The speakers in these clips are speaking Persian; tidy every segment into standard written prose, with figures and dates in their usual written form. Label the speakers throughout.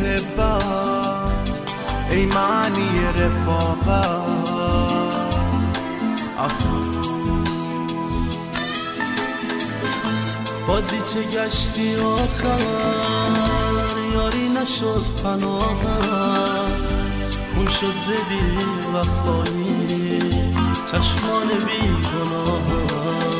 Speaker 1: محبت، ای معنی رفاقت. افسوس بازی چه گشتی آخر، یاری نشد پناهم، خون شد ز بی وفایی چشمان بی گناه.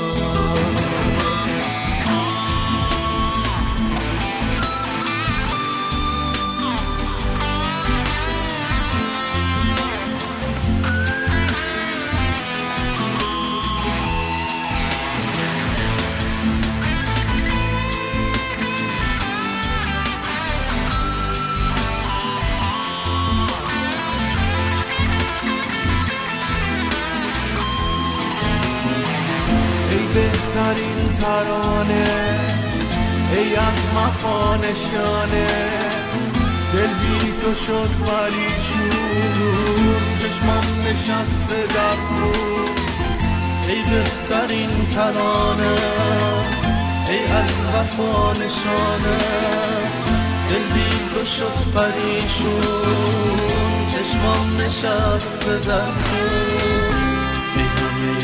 Speaker 1: بهترین ترانه، ای از وفا نشانه، دل بی تو شد پریشون، چشمم نشسته در خون. ای بهترین ترانه، ای از وفا نشانه، دل بی تو شد پریشون، چشمم نشسته در خون. ای همه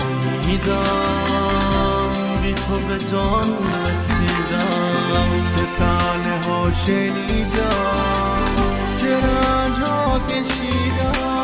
Speaker 1: امیدم بی تو به جان رسیدم، که تنه ها شنیدم، که رنج ها کشیدم.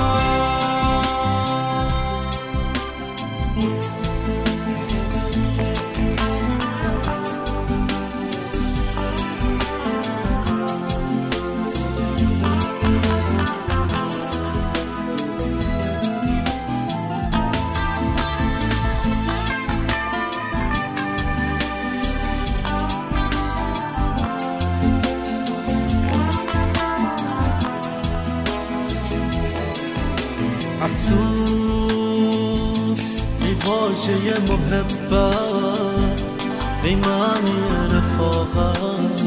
Speaker 1: افسوس ای واژه محبت، ای معنی رفاقت.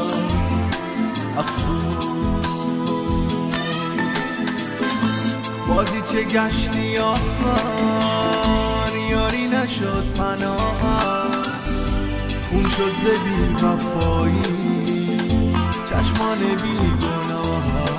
Speaker 1: افسوس بازی چه گشتی آخر، یاری نشد پناهم، خون شد ز بی وفایی چشمان بی گناه.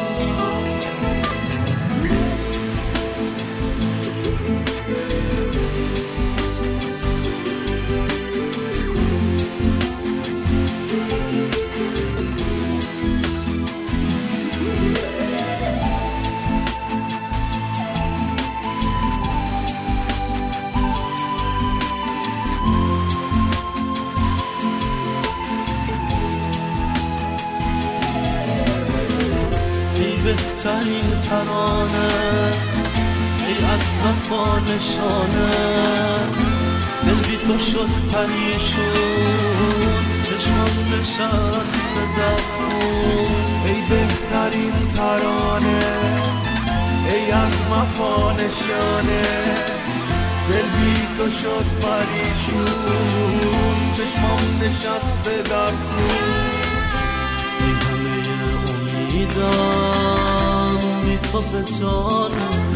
Speaker 1: بهترین ترانه، ای از وفا نشانه، دل بی تو شد پریشون، چشمم نشسته در خون. ای بهترین ترانه، ای از وفا نشانه، دل بی تو شد پریشون، چشمم نشسته در خون. ای همه امیدم بی تو به جان